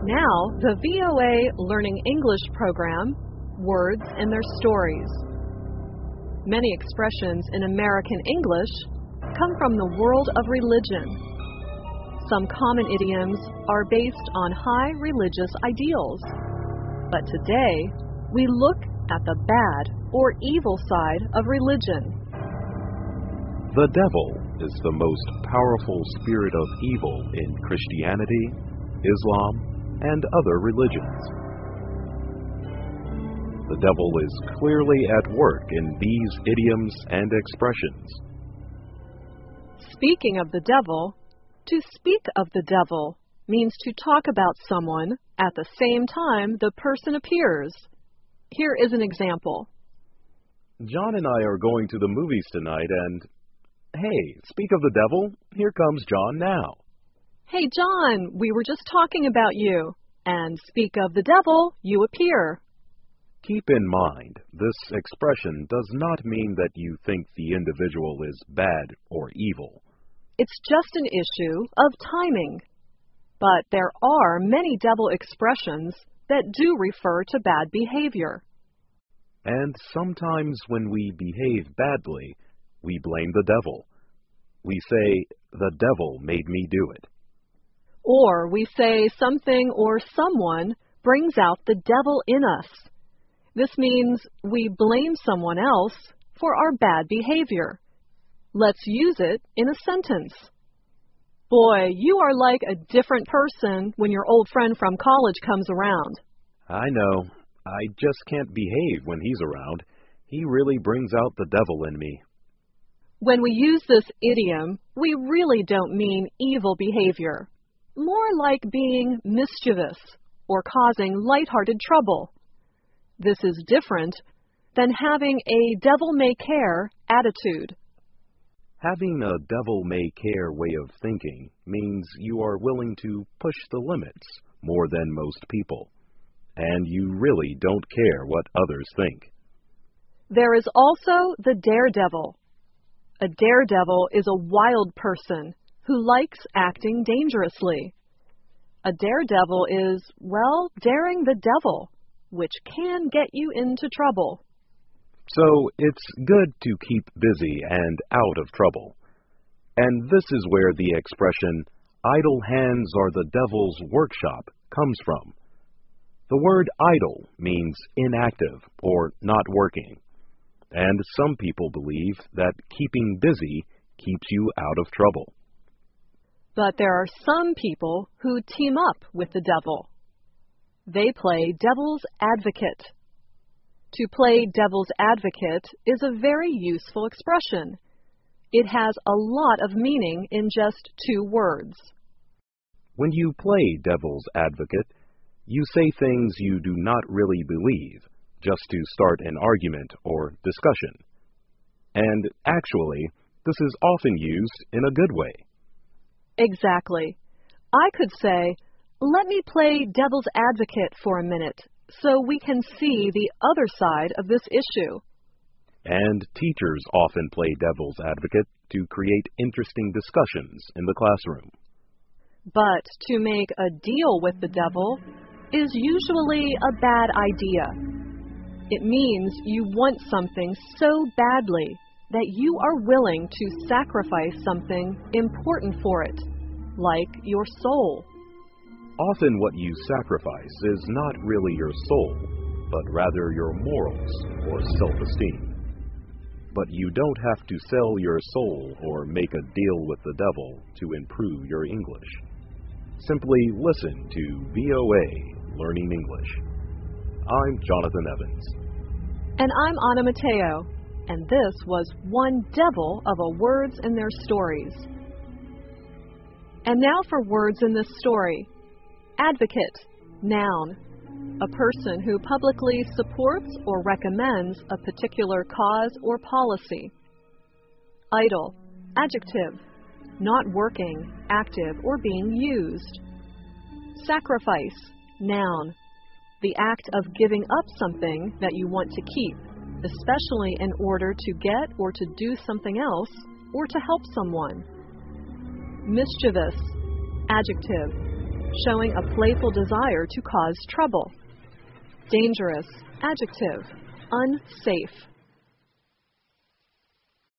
Now, the VOA Learning English program, Words and Their Stories. Many expressions in American English come from the world of religion. Some common idioms are based on high religious ideals. But today, we look at the bad or evil side of religion. The devil is the most powerful spirit of evil in Christianity, Islam, and other religions. The devil is clearly at work in these idioms and expressions. Speaking of the devil, to speak of the devil means to talk about someone at the same time the person appears. Here is an example. John and I are going to the movies tonight and, hey, speak of the devil, here comes John now. Hey, John, we were just talking about you. And speak of the devil, you appear. Keep in mind, this expression does not mean that you think the individual is bad or evil. It's just an issue of timing. But there are many devil expressions that do refer to bad behavior. And sometimes when we behave badly, we blame the devil. We say, the devil made me do it. Or we say something or someone brings out the devil in us. This means we blame someone else for our bad behavior. Let's use it in a sentence. Boy, you are like a different person when your old friend from college comes around. I know. I just can't behave when he's around. He really brings out the devil in me. When we use this idiom, we really don't mean evil behavior. More like being mischievous or causing lighthearted trouble. This is different than having a devil-may-care attitude. Having a devil-may-care way of thinking means you are willing to push the limits more than most people, and you really don't care what others think. There is also the daredevil. A daredevil is a wild person who likes acting dangerously. A daredevil is, well, daring the devil, which can get you into trouble. So it's good to keep busy and out of trouble. And this is where the expression, idle hands are the devil's workshop, comes from. The word idle means inactive or not working. And some people believe that keeping busy keeps you out of trouble. But there are some people who team up with the devil. They play devil's advocate. To play devil's advocate is a very useful expression. It has a lot of meaning in just 2 words. When you play devil's advocate, you say things you do not really believe, just to start an argument or discussion. And actually, this is often used in a good way. Exactly. I could say, let me play devil's advocate for a minute so we can see the other side of this issue. And teachers often play devil's advocate to create interesting discussions in the classroom. But to make a deal with the devil is usually a bad idea. It means you want something so badly that you are willing to sacrifice something important for it, like your soul. Often what you sacrifice is not really your soul, but rather your morals or self-esteem. But you don't have to sell your soul or make a deal with the devil to improve your English. Simply listen to VOA Learning English. I'm Jonathan Evans. And I'm Anna Mateo. And this was one devil of a Words in Their Stories. And now for words in this story. Advocate, noun. A person who publicly supports or recommends a particular cause or policy. Idle, adjective. Not working, active, or being used. Sacrifice, noun. The act of giving up something that you want to keep, especially in order to get or to do something else or to help someone. Mischievous, adjective. showing a playful desire to cause trouble. Dangerous, adjective, unsafe.